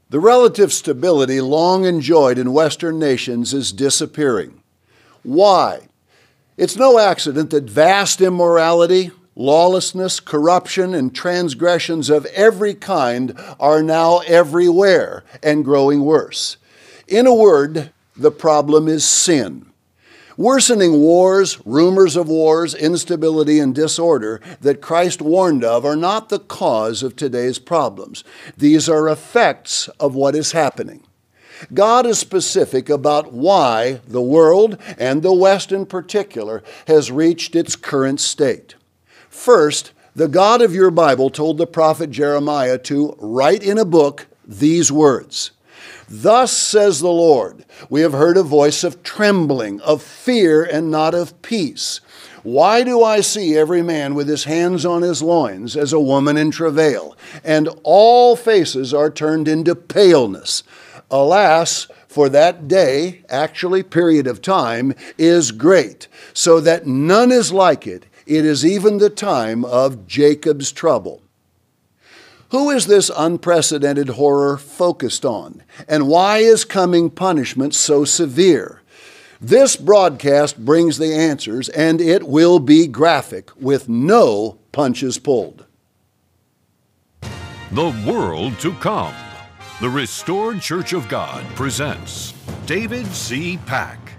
The relative stability long enjoyed in Western nations is disappearing. Why? It's no accident that vast immorality, lawlessness, corruption, and transgressions of every kind are now everywhere and growing worse. In a word, the problem is sin. Worsening wars, rumors of wars, instability, and disorder that Christ warned of are not the cause of today's problems. These are effects of what is happening. God is specific about why the world, and the West in particular, has reached its current state. First, the God of your Bible told the prophet Jeremiah to write in a book these words. Thus says the Lord, we have heard a voice of trembling, of fear, and not of peace. Why do I see every man with his hands on his loins as a woman in travail, and all faces are turned into paleness? Alas, for that day, actually period of time, is great, so that none is like it. It is even the time of Jacob's trouble. Who is this unprecedented horror focused on? And why is coming punishment so severe? This broadcast brings the answers, and it will be graphic, with no punches pulled. The World to Come. The Restored Church of God presents David C. Pack.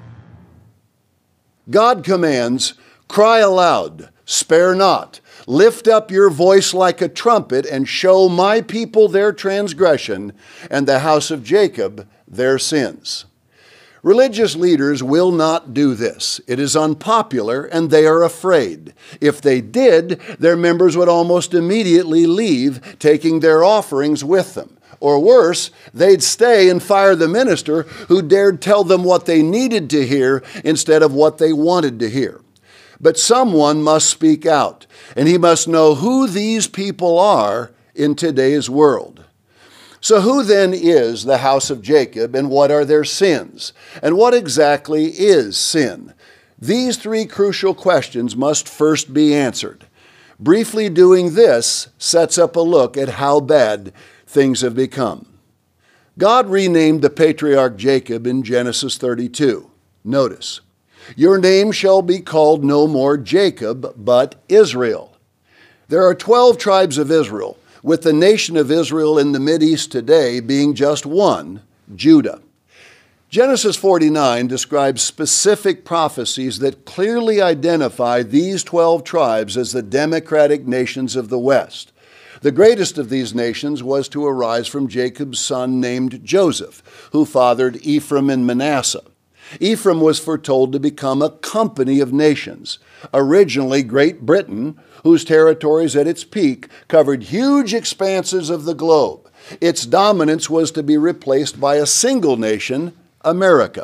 God commands, cry aloud, spare not. Lift up your voice like a trumpet and show my people their transgression and the house of Jacob their sins. Religious leaders will not do this. It is unpopular and they are afraid. If they did, their members would almost immediately leave, taking their offerings with them. Or worse, they'd stay and fire the minister who dared tell them what they needed to hear instead of what they wanted to hear. But someone must speak out, and he must know who these people are in today's world. So who then is the house of Jacob, and what are their sins? And what exactly is sin? These three crucial questions must first be answered. Briefly doing this sets up a look at how bad things have become. God renamed the patriarch Jacob in Genesis 32. Notice, your name shall be called no more Jacob, but Israel. There are 12 tribes of Israel, with the nation of Israel in the Mideast today being just one, Judah. Genesis 49 describes specific prophecies that clearly identify these 12 tribes as the democratic nations of the West. The greatest of these nations was to arise from Jacob's son named Joseph, who fathered Ephraim and Manasseh. Ephraim was foretold to become a company of nations. Originally Great Britain, whose territories at its peak covered huge expanses of the globe. Its dominance was to be replaced by a single nation, America.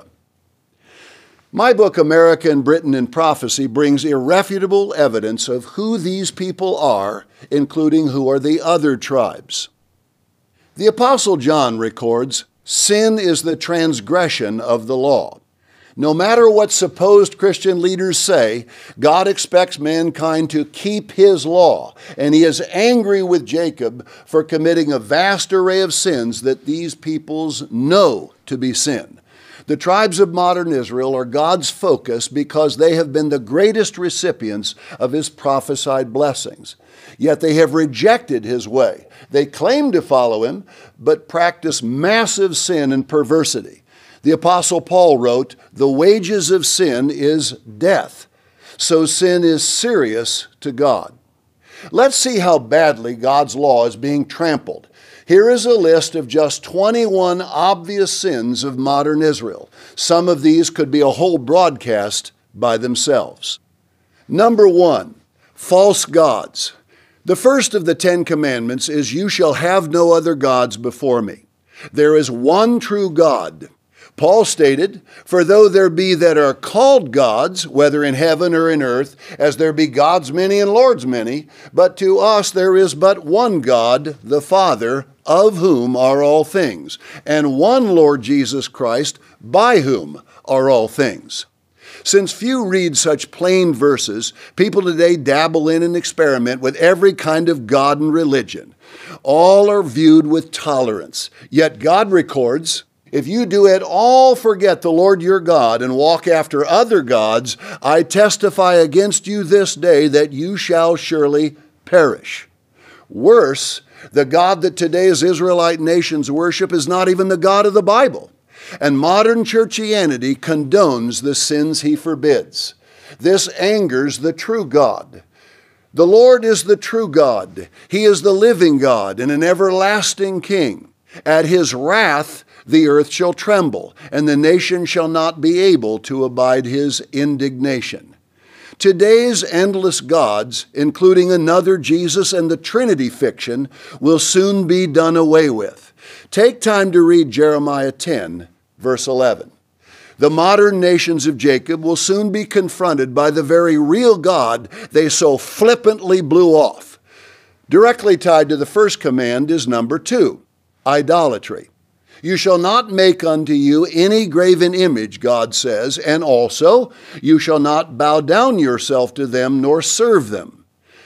My book, America and Britain in Prophecy, brings irrefutable evidence of who these people are, including who are the other tribes. The Apostle John records, sin is the transgression of the law. No matter what supposed Christian leaders say, God expects mankind to keep his law, and he is angry with Jacob for committing a vast array of sins that these peoples know to be sin. The tribes of modern Israel are God's focus because they have been the greatest recipients of his prophesied blessings. Yet they have rejected his way. They claim to follow him, but practice massive sin and perversity. The Apostle Paul wrote, the wages of sin is death. So sin is serious to God. Let's see how badly God's law is being trampled. Here is a list of just 21 obvious sins of modern Israel. Some of these could be a whole broadcast by themselves. Number 1, false gods. The first of the 10 commandments is, you shall have no other gods before me. There is one true God. Paul stated, for though there be that are called gods, whether in heaven or in earth, as there be gods many and lords many, but to us there is but one God, the Father, of whom are all things, and one Lord Jesus Christ, by whom are all things. Since few read such plain verses, people today dabble in and experiment with every kind of god and religion. All are viewed with tolerance. Yet God records, "If you do at all forget the Lord your God and walk after other gods, I testify against you this day that you shall surely perish." Worse, the God that today's Israelite nations worship is not even the God of the Bible. And modern churchianity condones the sins he forbids. This angers the true God. The Lord is the true God. He is the living God and an everlasting King. At his wrath the earth shall tremble, and the nation shall not be able to abide his indignation. Today's endless gods, including another Jesus and the Trinity fiction, will soon be done away with. Take time to read Jeremiah 10, verse 11. The modern nations of Jacob will soon be confronted by the very real God they so flippantly blew off. Directly tied to the first command is number 2, idolatry. You shall not make unto you any graven image, God says, and also you shall not bow down yourself to them nor serve them.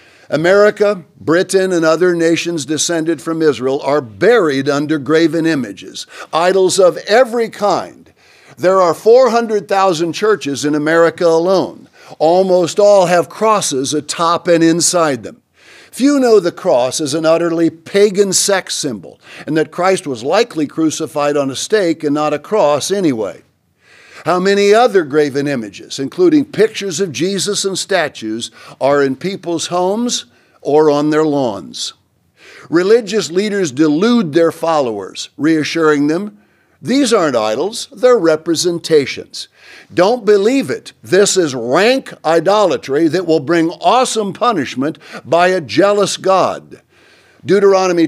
America, Britain, and other nations descended from Israel are buried under graven images, idols of every kind. There are 400,000 churches in America alone. Almost all have crosses atop and inside them. Few know the cross is an utterly pagan sex symbol, and that Christ was likely crucified on a stake and not a cross anyway. How many other graven images, including pictures of Jesus and statues, are in people's homes or on their lawns? Religious leaders delude their followers, reassuring them, "These aren't idols, they're representations." Don't believe it. This is rank idolatry that will bring awesome punishment by a jealous God. Deuteronomy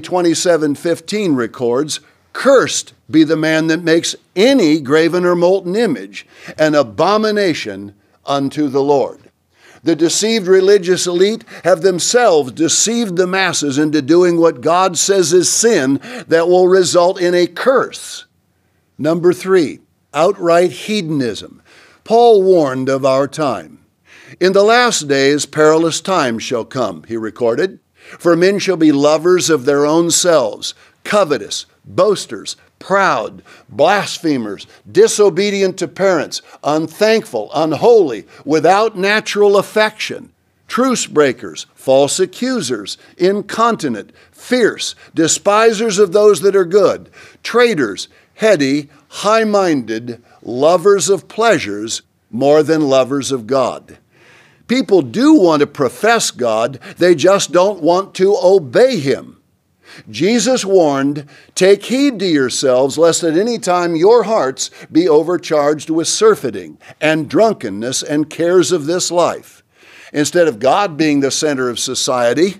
27:15 records, "Cursed be the man that makes any graven or molten image, an abomination unto the Lord." The deceived religious elite have themselves deceived the masses into doing what God says is sin that will result in a curse. Number 3, outright hedonism. Paul warned of our time. "In the last days perilous times shall come," he recorded. "For men shall be lovers of their own selves, covetous, boasters, proud, blasphemers, disobedient to parents, unthankful, unholy, without natural affection, truce breakers, false accusers, incontinent, fierce, despisers of those that are good, traitors, heady, high-minded, lovers of pleasures more than lovers of God." People do want to profess God, they just don't want to obey him. Jesus warned, "Take heed to yourselves, lest at any time your hearts be overcharged with surfeiting and drunkenness and cares of this life." Instead of God being the center of society,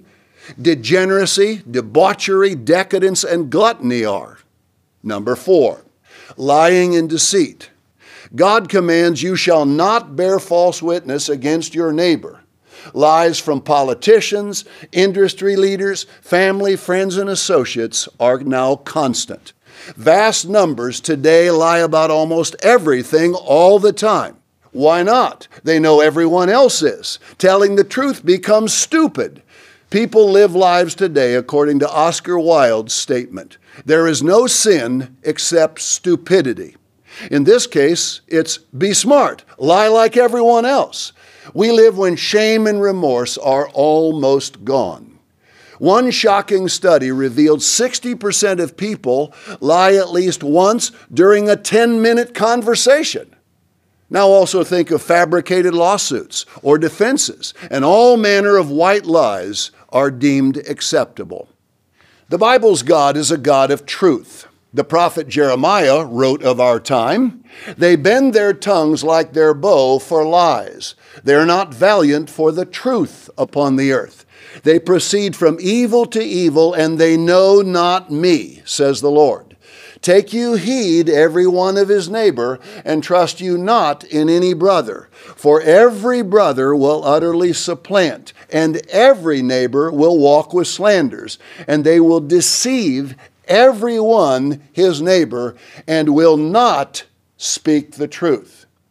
degeneracy, debauchery, decadence, and gluttony are. Number 4, lying and deceit. God commands, "You shall not bear false witness against your neighbor." Lies from politicians, industry leaders, family, friends, and associates are now constant. Vast numbers today lie about almost everything all the time. Why not? They know everyone else is. Telling the truth becomes stupid. People live lives today according to Oscar Wilde's statement, "There is no sin except stupidity." In this case, it's be smart, lie like everyone else. We live when shame and remorse are almost gone. One shocking study revealed 60% of people lie at least once during a 10-minute conversation. Now also think of fabricated lawsuits or defenses, and all manner of white lies are deemed acceptable. The Bible's God is a God of truth. The prophet Jeremiah wrote of our time, "They bend their tongues like their bow for lies. They are not valiant for the truth upon the earth. They proceed from evil to evil, and they know not me, says the Lord. Take you heed every one of his neighbor, and trust you not in any brother. For every brother will utterly supplant, and every neighbor will walk with slanders, and they will deceive every one his neighbor, and will not speak the truth."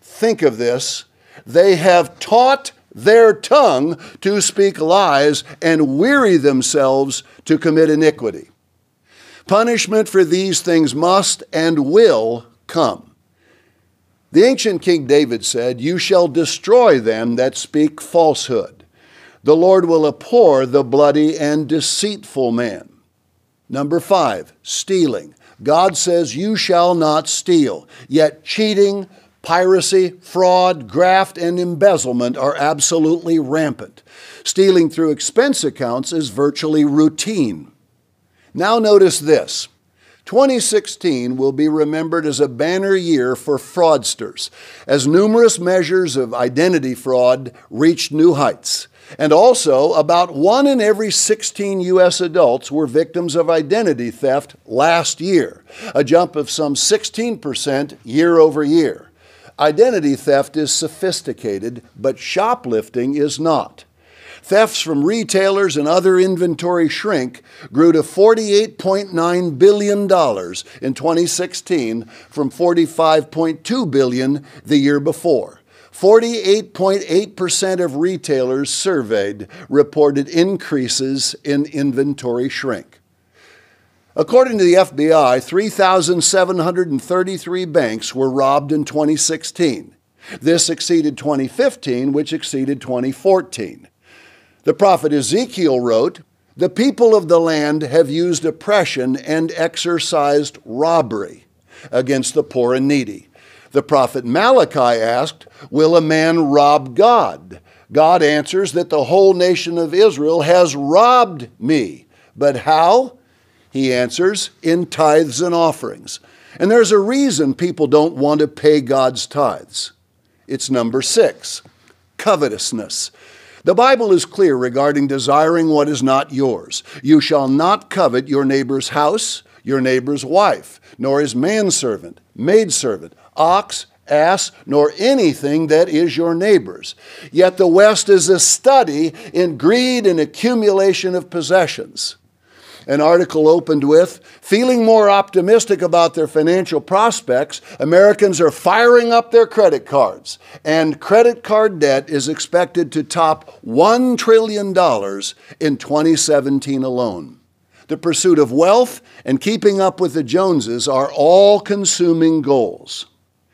think of this, they have taught their tongue to speak lies and weary themselves to commit iniquity. Punishment for these things must and will come. The ancient King David said, "You shall destroy them that speak falsehood. The Lord will abhor the bloody and deceitful man." Number 5, stealing. God says, "You shall not steal." Yet cheating, piracy, fraud, graft, and embezzlement are absolutely rampant. Stealing through expense accounts is virtually routine. Now notice this. 2016 will be remembered as a banner year for fraudsters, as numerous measures of identity fraud reached new heights. And also, about 1 in every 16 U.S. adults were victims of identity theft last year, a jump of some 16% year over year. Identity theft is sophisticated, but shoplifting is not. Thefts from retailers and other inventory shrink grew to $48.9 billion in 2016 from $45.2 billion the year before. 48.8% of retailers surveyed reported increases in inventory shrink. According to the FBI, 3,733 banks were robbed in 2016. This exceeded 2015, which exceeded 2014. The prophet Ezekiel wrote, "The people of the land have used oppression and exercised robbery against the poor and needy." The prophet Malachi asked, "Will a man rob God?" God answers that the whole nation of Israel has robbed me. But how? He answers, in tithes and offerings. And there's a reason people don't want to pay God's tithes. It's number 6, covetousness. The Bible is clear regarding desiring what is not yours. You shall not covet your neighbor's house, your neighbor's wife, nor his manservant, maidservant, ox, ass, nor anything that is your neighbor's. Yet the West is a study in greed and accumulation of possessions. An article opened with, "Feeling more optimistic about their financial prospects, Americans are firing up their credit cards, and credit card debt is expected to top $1 trillion in 2017 alone." The pursuit of wealth and keeping up with the Joneses are all-consuming goals.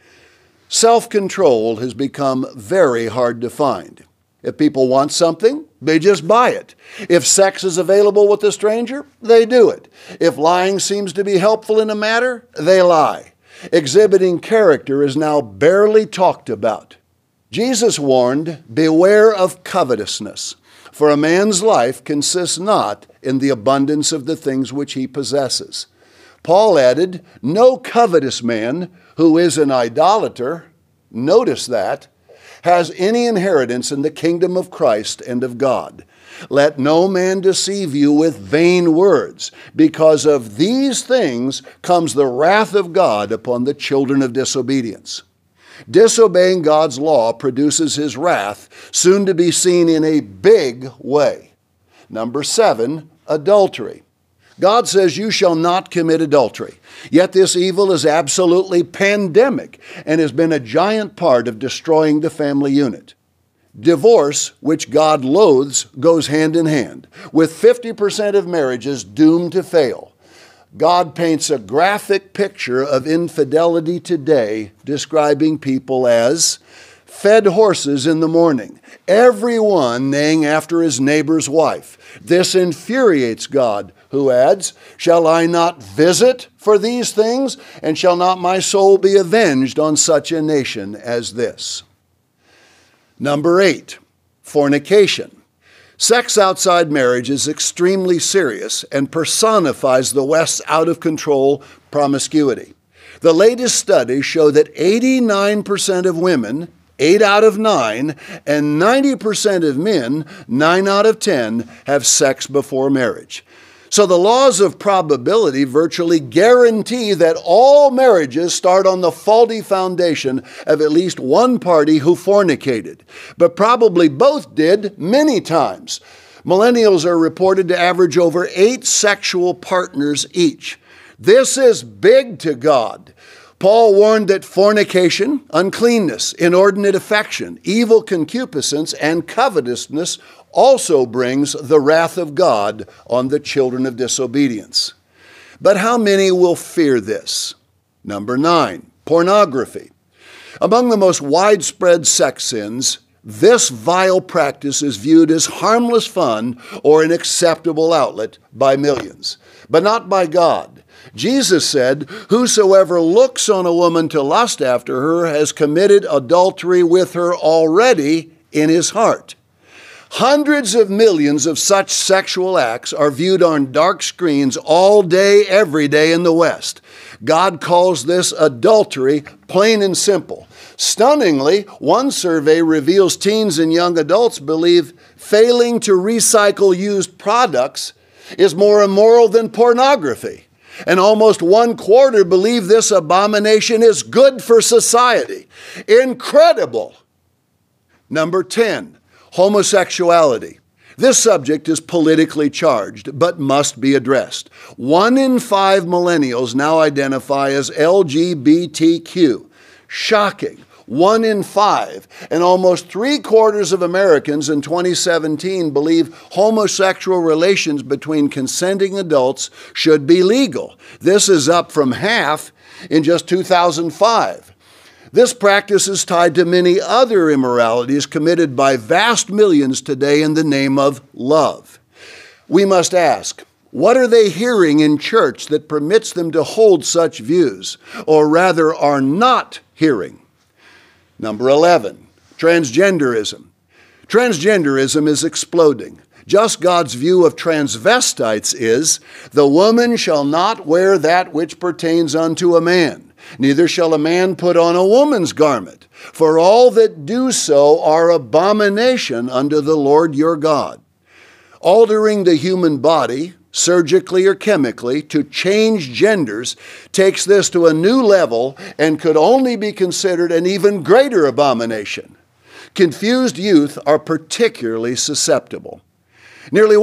Self-control has become very hard to find. If people want something, they just buy it. If sex is available with a stranger, they do it. If lying seems to be helpful in a matter, they lie. Exhibiting character is now barely talked about. Jesus warned, "Beware of covetousness, for a man's life consists not in the abundance of the things which he possesses." Paul added, "No covetous man who is an idolater," notice that, "has any inheritance in the kingdom of Christ and of God. Let no man deceive you with vain words, because of these things comes the wrath of God upon the children of disobedience." Disobeying God's law produces his wrath, soon to be seen in a big way. Number 7, adultery. God says you shall not commit adultery. Yet this evil is absolutely pandemic and has been a giant part of destroying the family unit. Divorce, which God loathes, goes hand in hand, with 50% of marriages doomed to fail. God paints a graphic picture of infidelity today, describing people as fed horses in the morning, everyone neighing after his neighbor's wife. This infuriates God, who adds, "Shall I not visit for these things? And shall not my soul be avenged on such a nation as this?" Number 8, fornication. Sex outside marriage is extremely serious and personifies the West's out-of-control promiscuity. The latest studies show that 89% of women, 8 out of 9, and 90% of men, 9 out of 10, have sex before marriage. So the laws of probability virtually guarantee that all marriages start on the faulty foundation of at least one party who fornicated, but probably both did many times. Millennials are reported to average over 8 sexual partners each. This is big to God. Paul warned that fornication, uncleanness, inordinate affection, evil concupiscence, and covetousness also brings the wrath of God on the children of disobedience. But how many will fear this? Number 9, pornography. Among the most widespread sex sins, this vile practice is viewed as harmless fun or an acceptable outlet by millions, but not by God. Jesus said, "Whosoever looks on a woman to lust after her has committed adultery with her already in his heart." Hundreds of millions of such sexual acts are viewed on dark screens all day, every day in the West. God calls this adultery, plain and simple. Stunningly, one survey reveals teens and young adults believe failing to recycle used products is more immoral than pornography. And almost 1/4 believe this abomination is good for society. Incredible! Number 10, homosexuality. This subject is politically charged, but must be addressed. 1 in 5 millennials now identify as LGBTQ. Shocking. 1 in 5. And almost 3/4 of Americans in 2017 believe homosexual relations between consenting adults should be legal. This is up from half in just 2005. This practice is tied to many other immoralities committed by vast millions today in the name of love. We must ask, what are they hearing in church that permits them to hold such views, or rather are not hearing? Number 11, transgenderism. Transgenderism is exploding. Just God's view of transvestites is, "The woman shall not wear that which pertains unto a man. Neither shall a man put on a woman's garment, for all that do so are abomination unto the Lord your God." Altering the human body, surgically or chemically, to change genders takes this to a new level and could only be considered an even greater abomination. Confused youth are particularly susceptible. Nearly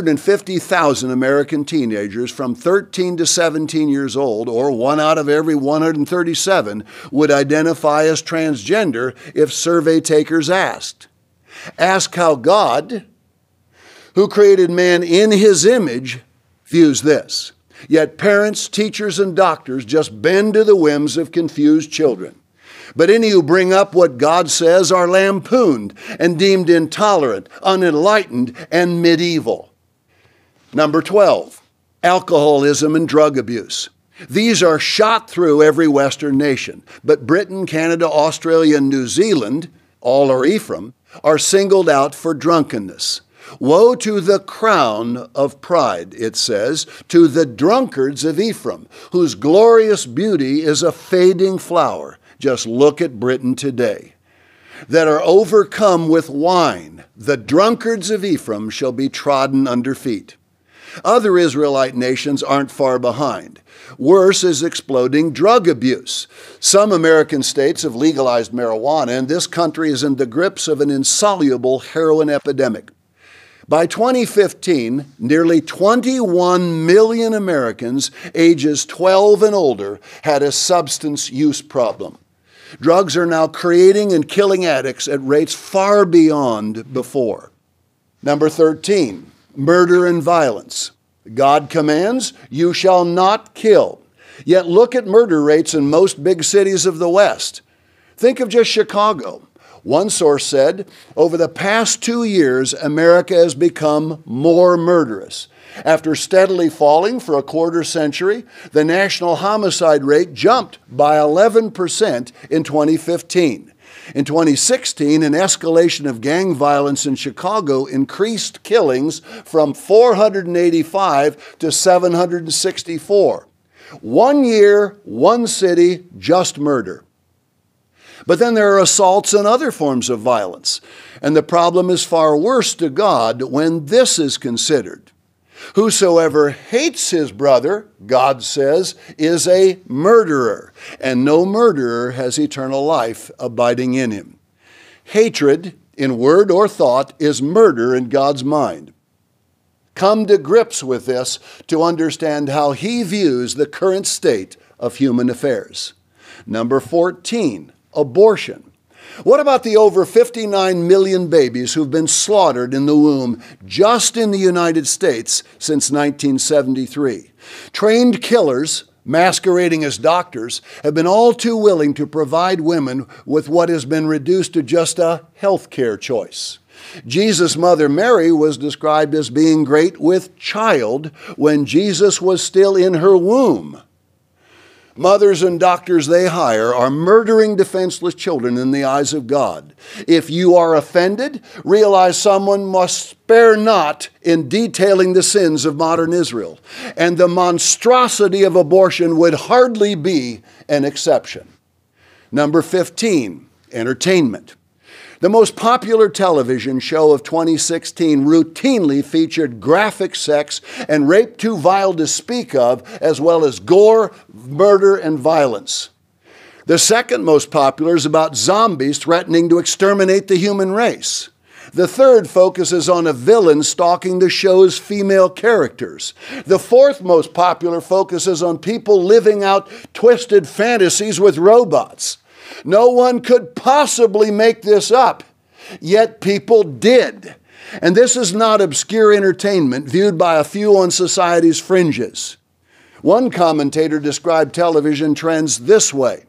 150,000 American teenagers from 13 to 17 years old, or 1 out of every 137, would identify as transgender if survey takers asked. Ask how God, who created man in his image, views this. Yet parents, teachers, and doctors just bend to the whims of confused children. But any who bring up what God says are lampooned and deemed intolerant, unenlightened, and medieval. Number 12, alcoholism and drug abuse. These are shot through every Western nation, but Britain, Canada, Australia, and New Zealand, all are Ephraim, are singled out for drunkenness. Woe to the crown of pride, it says, to the drunkards of Ephraim, whose glorious beauty is a fading flower. Just look at Britain today. That are overcome with wine, the drunkards of Ephraim shall be trodden under feet. Other Israelite nations aren't far behind. Worse is exploding drug abuse. Some American states have legalized marijuana, and this country is in the grips of an insoluble heroin epidemic. By 2015, nearly 21 million Americans ages 12 and older had a substance use problem. Drugs are now creating and killing addicts at rates far beyond before. Number 13, murder and violence. God commands, "You shall not kill." Yet look at murder rates in most big cities of the West. Think of just Chicago. One source said, over the past 2 years, America has become more murderous. After steadily falling for a quarter century, the national homicide rate jumped by 11% in 2015. In 2016, an escalation of gang violence in Chicago increased killings from 485 to 764. 1 year, 1 city, just murder. But then there are assaults and other forms of violence, and the problem is far worse to God when this is considered. Whosoever hates his brother, God says, is a murderer, and no murderer has eternal life abiding in him. Hatred, in word or thought, is murder in God's mind. Come to grips with this to understand how he views the current state of human affairs. Number 14, abortion. What about the over 59 million babies who've been slaughtered in the womb just in the United States since 1973? Trained killers, masquerading as doctors, have been all too willing to provide women with what has been reduced to just a health care choice. Jesus' mother Mary was described as being great with child when Jesus was still in her womb. Mothers and doctors they hire are murdering defenseless children in the eyes of God. If you are offended, realize someone must spare not in detailing the sins of modern Israel, and the monstrosity of abortion would hardly be an exception. Number 15, entertainment. The most popular television show of 2016 routinely featured graphic sex and rape too vile to speak of, as well as gore, murder, and violence. The second most popular is about zombies threatening to exterminate the human race. The third focuses on a villain stalking the show's female characters. The fourth most popular focuses on people living out twisted fantasies with robots. No one could possibly make this up, yet people did. And this is not obscure entertainment viewed by a few on society's fringes. One commentator described television trends this way: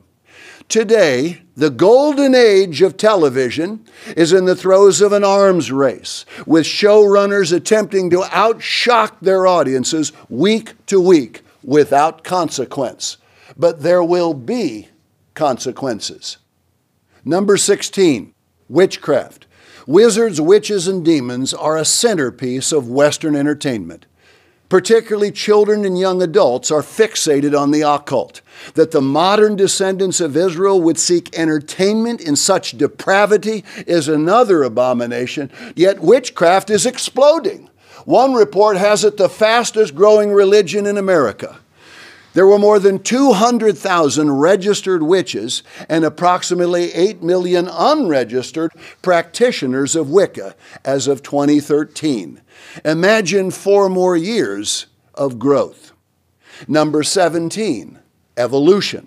today, the golden age of television is in the throes of an arms race, with showrunners attempting to outshock their audiences week to week without consequence. But there will be consequences. Number 16, witchcraft. Wizards, witches, and demons are a centerpiece of Western entertainment. Particularly children and young adults are fixated on the occult. That the modern descendants of Israel would seek entertainment in such depravity is another abomination, yet witchcraft is exploding. One report has it the fastest growing religion in America. There were more than 200,000 registered witches and approximately 8 million unregistered practitioners of Wicca as of 2013. Imagine 4 more years of growth. Number 17, evolution.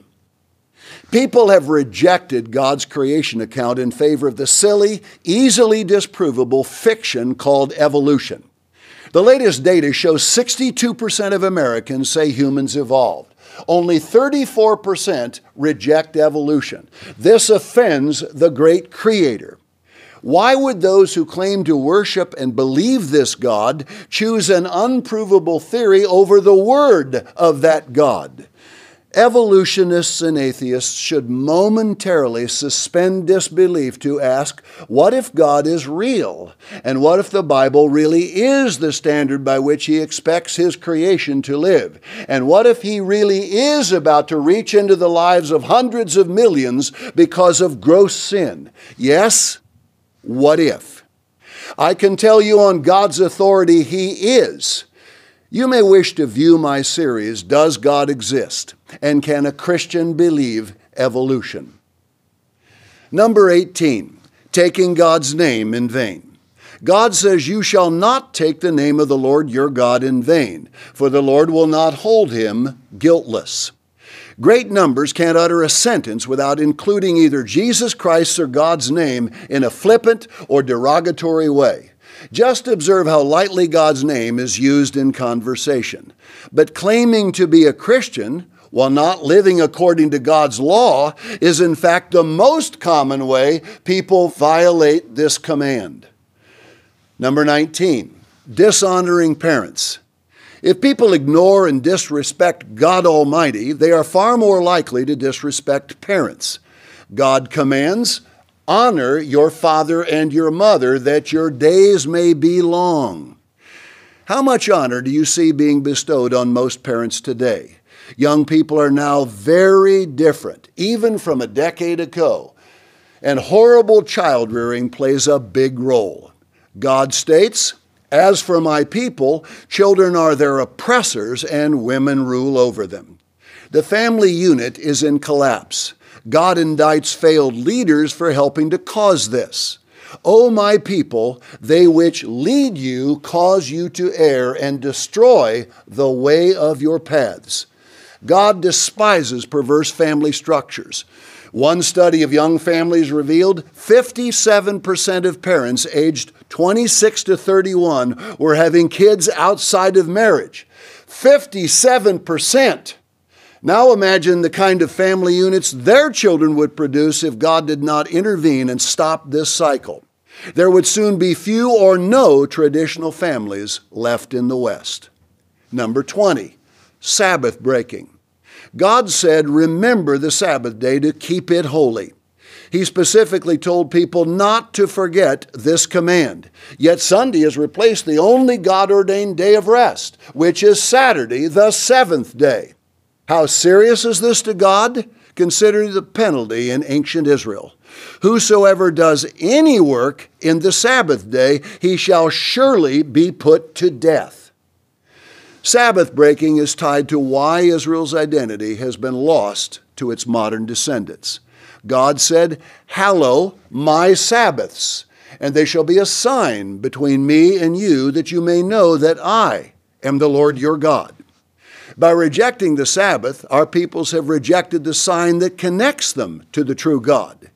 People have rejected God's creation account in favor of the silly, easily disprovable fiction called evolution. The latest data shows 62% of Americans say humans evolved. Only 34% reject evolution. This offends the great Creator. Why would those who claim to worship and believe this God choose an unprovable theory over the word of that God? Evolutionists and atheists should momentarily suspend disbelief to ask, what if God is real? And what if the Bible really is the standard by which He expects His creation to live? And what if He really is about to reach into the lives of hundreds of millions because of gross sin? Yes, what if? I can tell you on God's authority, He is. You may wish to view my series, Does God Exist? And Can a Christian Believe Evolution? Number 18, taking God's name in vain. God says, you shall not take the name of the Lord your God in vain, for the Lord will not hold him guiltless. Great numbers can't utter a sentence without including either Jesus Christ or God's name in a flippant or derogatory way. Just observe how lightly God's name is used in conversation. But claiming to be a Christian while not living according to God's law is in fact the most common way people violate this command. Number 19, dishonoring parents. If people ignore and disrespect God Almighty, they are far more likely to disrespect parents. God commands, honor your father and your mother, that your days may be long. How much honor do you see being bestowed on most parents today? Young people are now very different, even from a decade ago, and horrible child rearing plays a big role. God states, as for my people, children are their oppressors and women rule over them. The family unit is in collapse. God indicts failed leaders for helping to cause this. O my people, they which lead you cause you to err and destroy the way of your paths. God despises perverse family structures. One study of young families revealed 57% of parents aged 26 to 31 were having kids outside of marriage. 57%! Now imagine the kind of family units their children would produce if God did not intervene and stop this cycle. There would soon be few or no traditional families left in the West. Number 20, Sabbath breaking. God said, remember the Sabbath day to keep it holy. He specifically told people not to forget this command. Yet Sunday has replaced the only God-ordained day of rest, which is Saturday, the seventh day. How serious is this to God? Consider the penalty in ancient Israel. Whosoever does any work in the Sabbath day, he shall surely be put to death. Sabbath breaking is tied to why Israel's identity has been lost to its modern descendants. God said, hallow my Sabbaths, and they shall be a sign between me and you, that you may know that I am the Lord your God. By rejecting the Sabbath, our peoples have rejected the sign that connects them to the true God.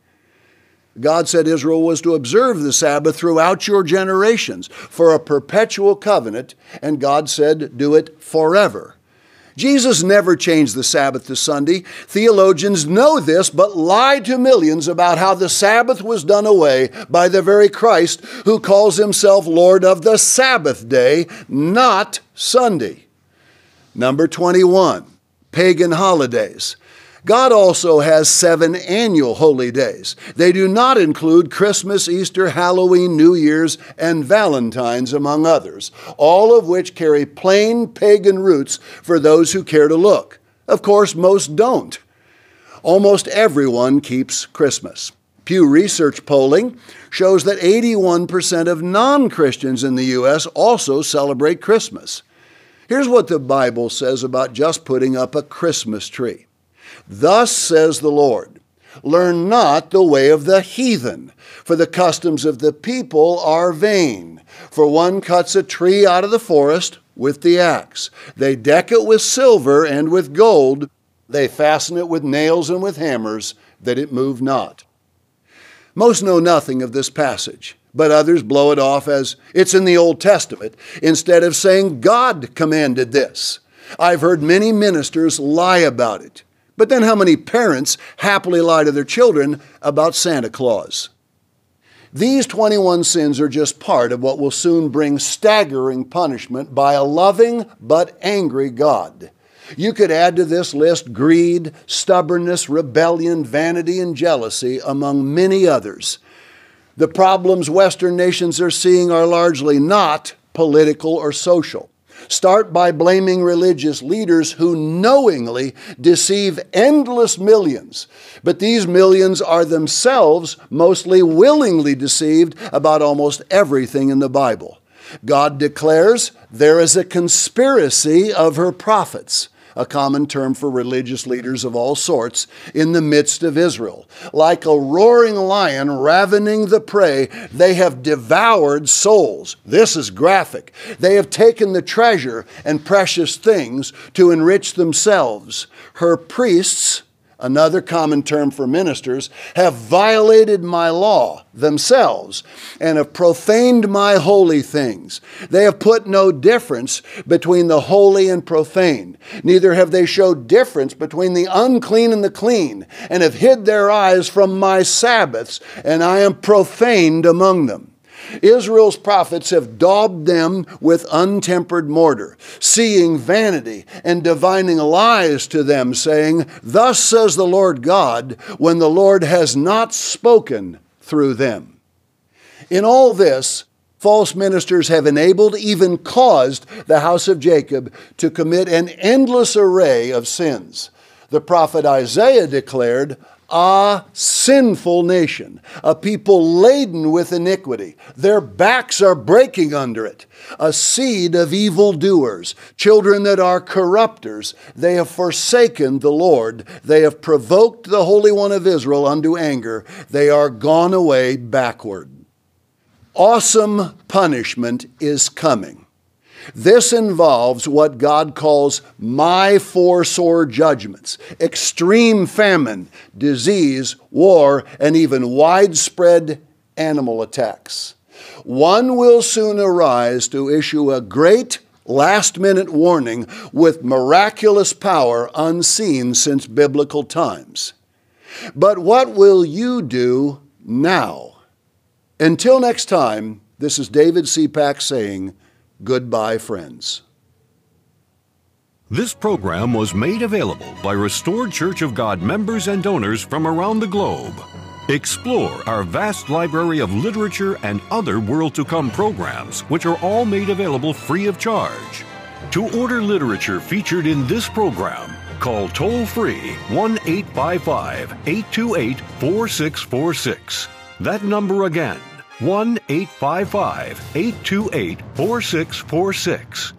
God said Israel was to observe the Sabbath throughout your generations for a perpetual covenant, and God said, do it forever. Jesus never changed the Sabbath to Sunday. Theologians know this, but lie to millions about how the Sabbath was done away by the very Christ who calls himself Lord of the Sabbath day, not Sunday. Number 21, pagan holidays. God also has 7 annual holy days. They do not include Christmas, Easter, Halloween, New Year's, and Valentine's, among others, all of which carry plain pagan roots for those who care to look. Of course, most don't. Almost everyone keeps Christmas. Pew Research polling shows that 81% of non-Christians in the U.S. also celebrate Christmas. Here's what the Bible says about just putting up a Christmas tree. Thus says the Lord, learn not the way of the heathen, for the customs of the people are vain. For one cuts a tree out of the forest with the axe. They deck it with silver and with gold. They fasten it with nails and with hammers, that it move not. Most know nothing of this passage, but others blow it off as it's in the Old Testament, instead of saying God commanded this. I've heard many ministers lie about it. But then how many parents happily lie to their children about Santa Claus? These 21 sins are just part of what will soon bring staggering punishment by a loving but angry God. You could add to this list greed, stubbornness, rebellion, vanity, and jealousy, among many others. The problems Western nations are seeing are largely not political or social. Start by blaming religious leaders who knowingly deceive endless millions. But these millions are themselves mostly willingly deceived about almost everything in the Bible. God declares there is a conspiracy of her prophets, a common term for religious leaders of all sorts, in the midst of Israel. Like a roaring lion ravening the prey, they have devoured souls. This is graphic. They have taken the treasure and precious things to enrich themselves. Her priests, another common term for ministers, have violated my law themselves and have profaned my holy things. They have put no difference between the holy and profane. Neither have they showed difference between the unclean and the clean, and have hid their eyes from my Sabbaths, and I am profaned among them. Israel's prophets have daubed them with untempered mortar, seeing vanity and divining lies to them, saying, thus says the Lord God, when the Lord has not spoken through them. In all this, false ministers have enabled, even caused, the house of Jacob to commit an endless array of sins. The prophet Isaiah declared, a sinful nation, a people laden with iniquity. Their backs are breaking under it. A seed of evildoers, children that are corrupters. They have forsaken the Lord. They have provoked the Holy One of Israel unto anger. They are gone away backward. Awesome punishment is coming. This involves what God calls my four sore judgments: extreme famine, disease, war, and even widespread animal attacks. One will soon arise to issue a great last-minute warning with miraculous power unseen since biblical times. But what will you do now? Until next time, this is David Sepak saying, goodbye, friends. This program was made available by Restored Church of God members and donors from around the globe. Explore our vast library of literature and other World to Come programs, which are all made available free of charge. To order literature featured in this program, call toll-free 1-855-828-4646. That number again, 1-855-828-4646.